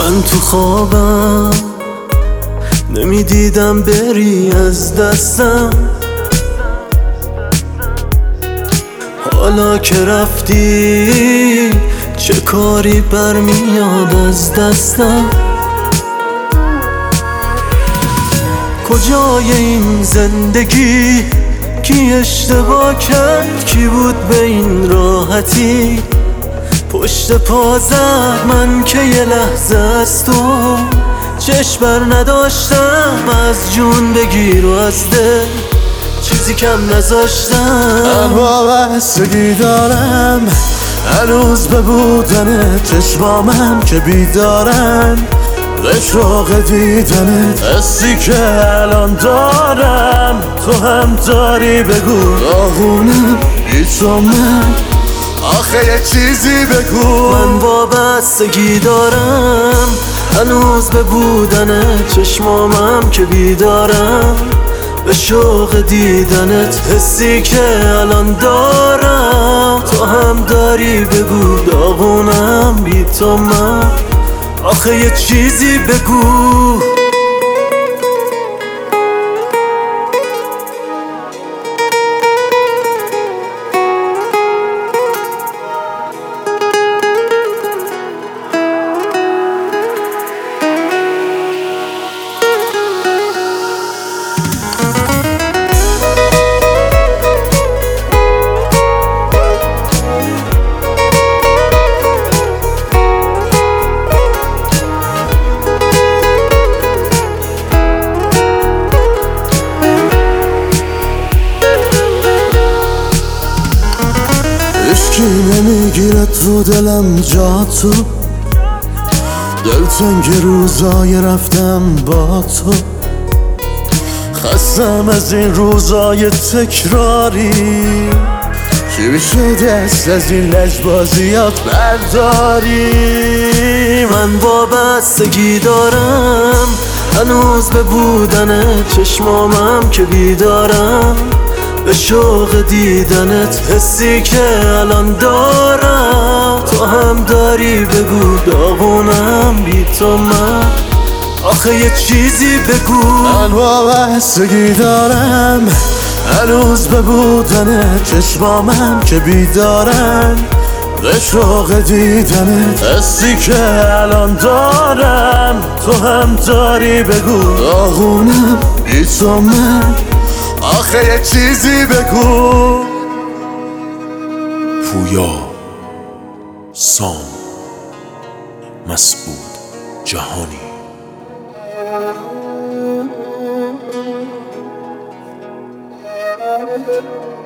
من تو خوابم نمیدیدم بری از دستم، حالا که رفتی چه کاری برمیاد از دستم. کجای این زندگی کی اشتباه کرد، کی بود به این راحتی پشت پا زد. من که یه لحظه از تو چشم بر نداشتم، از جون بگیر و از دل چیزی کم نذاشتم. من وابستگی دارم هنوز به بودن چشمامم که بیدارن، به شوق دیدنت حسی که الان دارم تو هم داری. بگو داغونم بی تو من، آخه یه چیزی بگو. من وابستگی دارم هنوز به بودن چشمامم که بیدارم، به شوق دیدنت حسی که الان دارم تو هم داری. بگو داغونم بی تو من، آخه یه چیزی بگو. اشکی نمیگیرد رو دلم جا تو، دلتنگ روزای رفتم با تو. خستم از این روزای تکراری، چی میشه دست از این لجبازیات برداری. من وابستگی دارم هنوز به بودن چشمامم که بیدارم، به شوق دیدنت حسی که الان دارم تو هم داری. بگو داغونم بی تو من، آخه یه چیزی بگو. من وابستگی دارم هنوز به بودن چشمامم که بیدارن، به شوق دیدنت حسی که الان دارم تو هم داری. بگو داغونم بی تو من، آخه یه چیزی بگو. پویا، سام، مسعود جهانی. Thank you.